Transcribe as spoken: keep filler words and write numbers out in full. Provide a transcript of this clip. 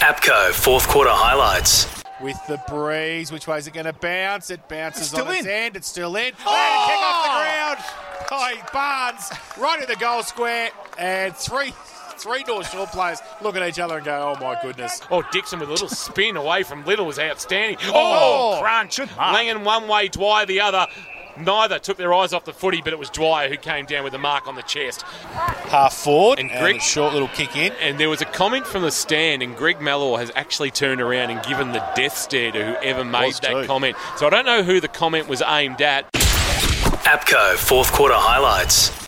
APCO fourth quarter highlights. With the breeze, which way is it going to bounce? It bounces on its in. end. It's still in. Oh! And a kick off the ground by Barnes, right in the goal square. And three three North Shore players look at each other and go, oh my goodness. Oh, Dixon with a little spin away from Little was outstanding. Oh, Oh, crunch. Good mark. Langan one way, Dwyer the other. Neither took their eyes off the footy, but it was Dwyer who came down with the mark on the chest. Half forward And and, Greg- a short little kick in. And there was a comment from the stand, and Greg Mellor has actually turned around and given the death stare to whoever made Was that too. comment. So I don't know who the comment was aimed at. APCO fourth quarter highlights.